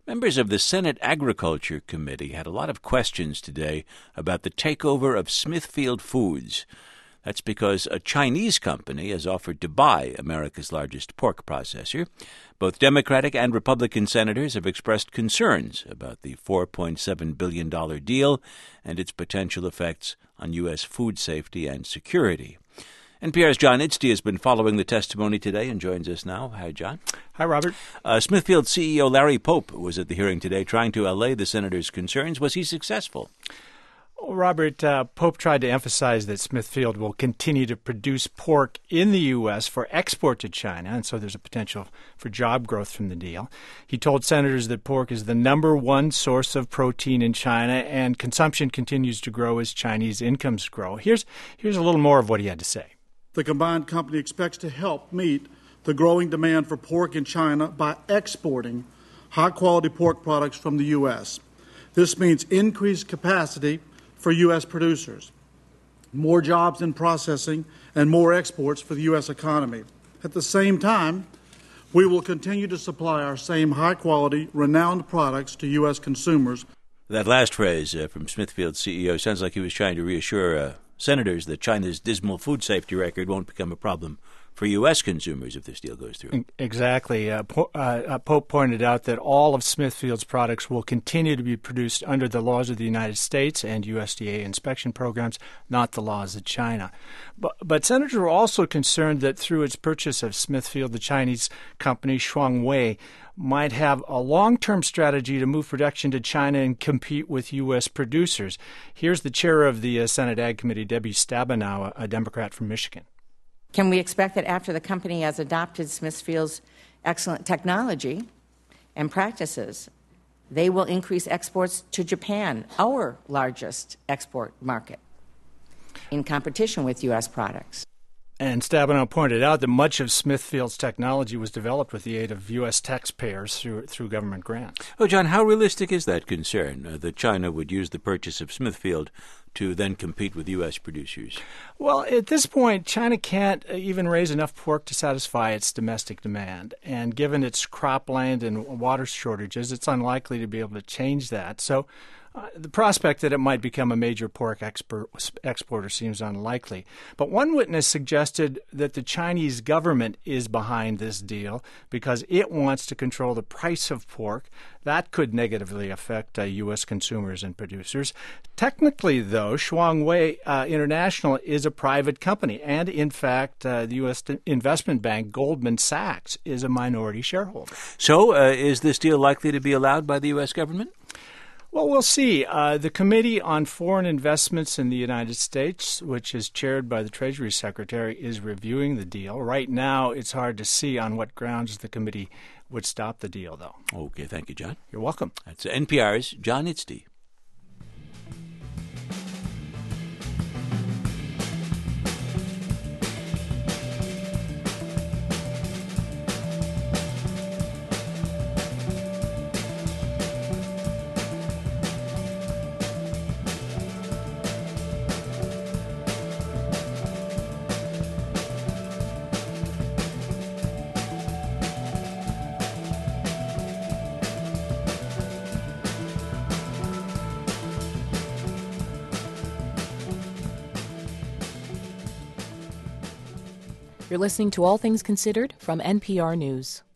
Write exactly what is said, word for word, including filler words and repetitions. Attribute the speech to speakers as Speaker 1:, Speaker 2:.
Speaker 1: Members of the Senate Agriculture Committee had a lot of questions today about the takeover of Smithfield Foods. That's because a Chinese company has offered to buy America's largest pork processor. Both Democratic and Republican senators have expressed concerns about the four point seven billion dollars deal and its potential effects on U S food safety and security. N P R's John Itzty has been following the testimony today and joins us now. Hi, John.
Speaker 2: Hi, Robert.
Speaker 1: Uh, Smithfield C E O Larry Pope was at the hearing today trying to allay the senators' concerns. Was he successful?
Speaker 2: Well, Robert, uh, Pope tried to emphasize that Smithfield will continue to produce pork in the U S for export to China, and so there's a potential for job growth from the deal. He told senators that pork is the number one source of protein in China, and consumption continues to grow as Chinese incomes grow. Here's, here's a little more of what he had to say.
Speaker 3: The combined company expects to help meet the growing demand for pork in China by exporting high-quality pork products from the U S. This means increased capacity for U S producers, more jobs in processing, and more exports for the U S economy. At the same time, we will continue to supply our same high-quality, renowned products to U S consumers.
Speaker 1: That last phrase uh, from Smithfield's C E O sounds like he was trying to reassure uh, senators that China's dismal food safety record won't become a problem for U S consumers if this deal goes through.
Speaker 2: Exactly. Uh, po- uh, Pope pointed out that all of Smithfield's products will continue to be produced under the laws of the United States and U S D A inspection programs, not the laws of China. But, but senators were also concerned that through its purchase of Smithfield, the Chinese company Shuangwei might have a long-term strategy to move production to China and compete with U S producers. Here's the chair of the uh, Senate Ag Committee, Debbie Stabenow, a Democrat from Michigan.
Speaker 4: Can we expect that after the company has adopted Smithfield's excellent technology and practices, they will increase exports to Japan, our largest export market, in competition with U S products?
Speaker 2: And Stabenow pointed out that much of Smithfield's technology was developed with the aid of U S taxpayers through through government grants.
Speaker 1: Oh, John, how realistic is that concern, uh, that China would use the purchase of Smithfield to then compete with U S producers?
Speaker 2: Well, at this point, China can't even raise enough pork to satisfy its domestic demand. And given its cropland and water shortages, it's unlikely to be able to change that. So Uh, the prospect that it might become a major pork export, exporter seems unlikely. But one witness suggested that the Chinese government is behind this deal because it wants to control the price of pork. That could negatively affect uh, U S consumers and producers. Technically, though, Shuangwei uh, International is a private company, and in fact, uh, the U S investment bank Goldman Sachs is a minority shareholder.
Speaker 1: So uh, is this deal likely to be allowed by the U S government?
Speaker 2: Well, we'll see. Uh, the Committee on Foreign Investments in the United States, which is chaired by the Treasury Secretary, is reviewing the deal. Right now, it's hard to see on what grounds the committee would stop the deal, though.
Speaker 1: Okay, thank you, John.
Speaker 2: You're welcome.
Speaker 1: That's N P R's John Itzty.
Speaker 5: You're listening to All Things Considered from N P R News.